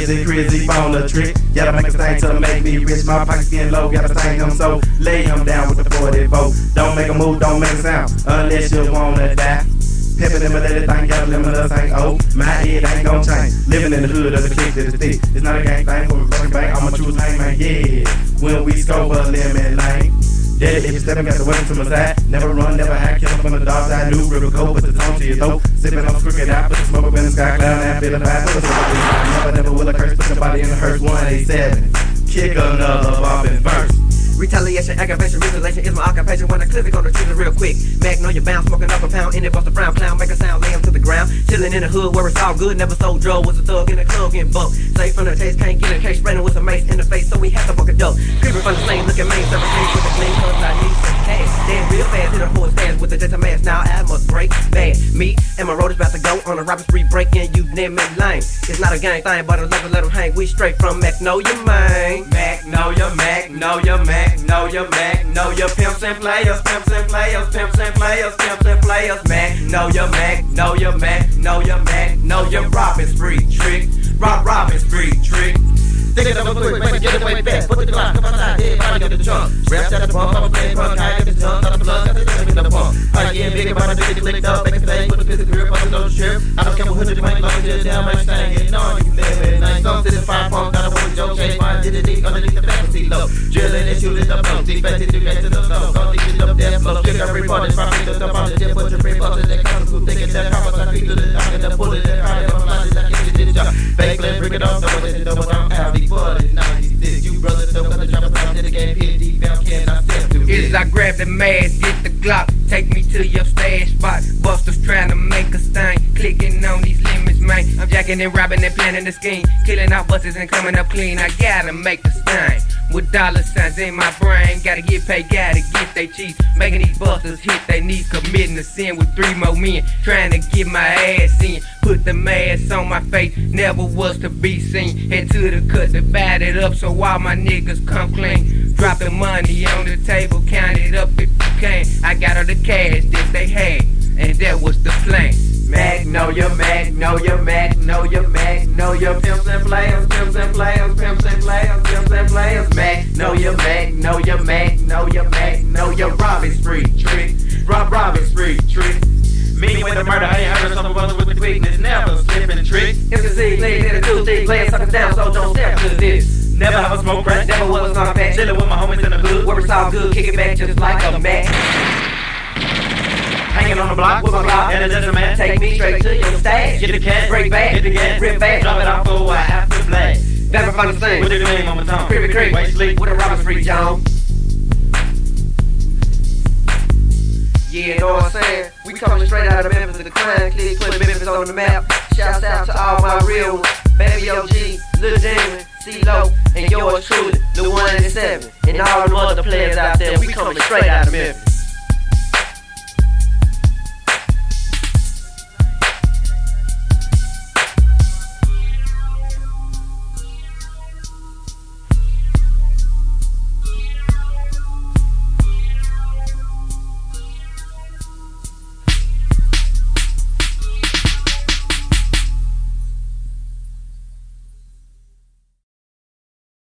crazy phone a trick. Gotta make a thing to make me rich. My pockets getting low, gotta sting them so. Lay him down with the 44. Don't make a move, don't make a sound, unless you wanna die. Pimpin' them and let it think, gotta limit us ain't old. My head ain't gon' change. Living in the hood of the click that is thick. It's not a gang thing for a fucking bank. I'ma choose hang man, yeah. When we scope a lemon lane. Dead if you steppin', got the weapon to my side. Never run, never hide, kill from the dark side. New river go, put the tongue to your throat. Sippin' on crooked out, put the smoke up in the sky. Cloud and feelin' fine. Never will a curse, put your body in the hearse. 187. Kick another bumpin' verse. Retaliation, aggravation, mutilation is my occupation. When I clip it on the trigger real quick. Magnolia bound, smoking up a pound. In it, bust a brown clown, make a sound, lay him to the ground. Chillin' in the hood where it's all good, never sold drugs. Was a thug in the club getting bumped. Safe from the taste, can't get a case. Spraying with a mace in the face, so we have to fuck a dope. Creeping from the lane, looking main, several things with the clean, cause I need some cash. Then real fast, hit a full stance with the dental mask. Now I must break bad. Me and my road is about to go on a robbery spree, breaking you name it lame. It's not a gang thing, but a level let them hang. We straight from Magnolia, man. Magnolia, Magnolia, Magnolia, Magnolia, pimps and players, pimps and players, pimps and players, pimps and players. Magnolia, Magnolia, Magnolia, Magnolia, robbing spree trick, robbing spree trick. Think it up quick, make it get away fast. Put the Glock, come outside, everybody get the jump. Raps at the pump, I'm playing punk, I get the jump. Out the plug, got the jump in the pump. I get big about a bitch, clicked up, make a thing, put the pistol grip on the door strip. I don't care what hood you make, long as you're down, my thing, getting on, you live at night. Some to this fire pump, got a one with Joe, change my identity underneath the faculty low. Drilling and shooting up low, deep back to the back to the flow. Don't think it up there, flow. Kick every part, it's probably the top on the tip, put your free bumps in that comes who thinking that comes, I feed to the dock and the bullet, that card, I'm blind, I get it, job. Fake, let's bring it on, so what you know what I'm out before it, now. You brothers don't got the drop out in the game, PhD found cannot step to it. I grab the mask, get the Glock, take me to your stash spot. Busters trying to make a stain, clicking on these limits, man. I'm jacking and robbing and planning the scheme, killing out busters and coming up clean. I gotta make the stain with dollar signs in my brain. Gotta get paid, gotta get they cheese, making these busters hit they knees, committing a sin with 3 more men, trying to get my ass in. Put the mask on my face, never was to be seen. Head to the cut, divide it up so all my niggas come clean. Drop the money on the table, count it up if you can. I got all the cash that they had, and that was the plan. Magnolia, Magnolia, Magnolia, Magnolia, pimps and players, pimps and players, pimps and players, pimps and players. Magnolia, Magnolia, Magnolia, Magnolia, robbing spree trick, robbing spree trick. Me with the murder, I ain't heard of something else with the quickness, never slipping trick. It's a Z, lead in the 2-3, playing suckers down, so don't step to this. Never have a smoke crack, never was on a pack. Chillin' with my homies in the hood, where it's all good, kick it back just like a Mac. Hanging on the block with my block, and it doesn't matter. Take me straight to your stash. Get the cash, break back, get the gas, rip back, drop it off for I have to blast. Never find the same. With the name on my tongue, Creepy creep, wait sleep with a Robert Street Jones. Yeah, know what I'm saying? We coming straight out of Memphis, the crime clique, putting Memphis on the map. Shouts out to all my real ones, Baby OG, Lil Demon, CeeLo, and yours truly, Lil 187, and all the other players out there. We coming straight out of Memphis.